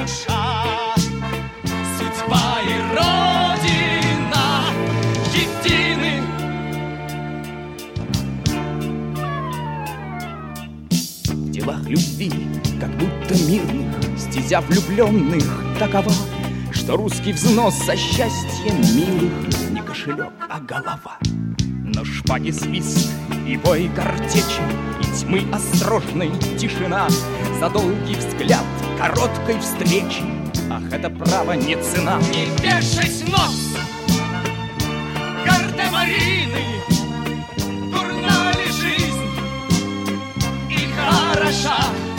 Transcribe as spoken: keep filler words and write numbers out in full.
душа, судьба и родина едины. В делах любви, как будто мирных, стезя влюбленных такова, что русский взнос за счастье милых не кошелек, а голова. Но шпаги свист и бой картечи, и тьмы осторожной тишина, за долгий взгляд короткой встречи, ах, это право не цена. Не вешать нос гардемарины, дурна ли жизнь и хороша